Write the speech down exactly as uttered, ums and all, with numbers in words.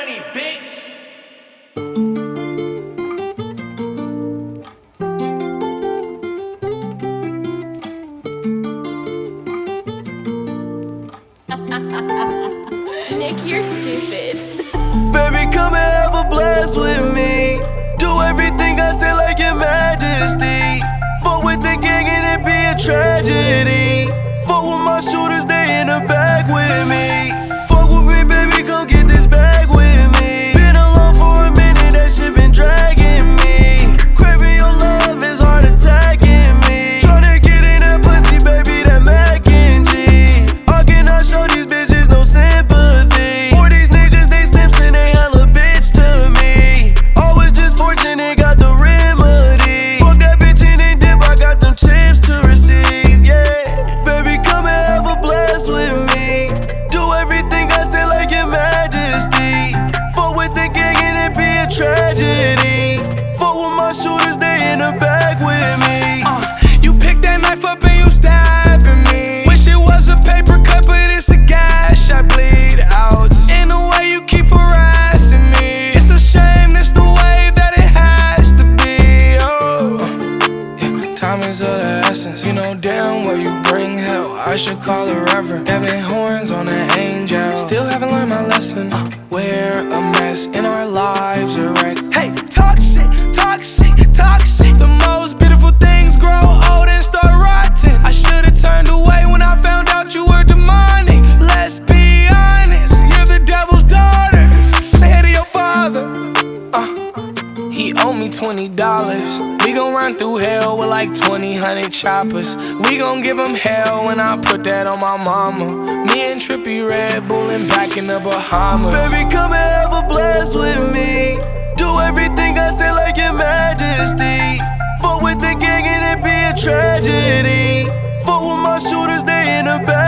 money, bitch. Nick, you're stupid. Baby, come and have a blast with me. Do everything I say like your majesty. Fuck with the gang and it be a tragedy. Fuck with my shooters, they in the bag with me. Fuck with me, baby, come get this bag with me. Been alone for a minute, that shit been dragging me. Craving your love is hard attacking me. Tryna get in that pussy, baby, that mac and cheese. I cannot show these bitches no sympathy. For these niggas, they Simpson, they hella bitch to me. Always just fortunate, got the remedy. Fuck that bitch in and dip, I got them chips to receive, yeah. Baby, come and have a blast with me. Do everything I say like your majesty. Fuck with the gang and it be a tragedy. Fuck with my shooters, they in the bag with me. Uh, you pick that knife up and you stabbing me. Wish it was a paper cut, but it's a gash. I bleed out. In the way you keep harassing me. It's a shame, it's the way that it has to be. Oh, yeah, time is of the essence. You know damn well you bring hell. I should call a reverend. Devin horns on an angel. Still haven't learned my lesson. Uh, we're a mess and our lives are wrecked. Hey, toxic, toxic, toxic. The most beautiful things grow old and start rotting. I should've turned away when I found out you were demonic. Let's be honest, you're the devil's daughter. Say hey to your father. Uh, he owe me twenty dollars. We gon' run through hell with like twenty hundred choppers. We gon' give him hell when I put that on my mama. Me and Trippy Red Bullin' back in the Bahamas. Baby, come and have a blast with me. Do everything I say like your majesty. Fuck with the gang and it be a tragedy. Fuck with my shooters, they in the back.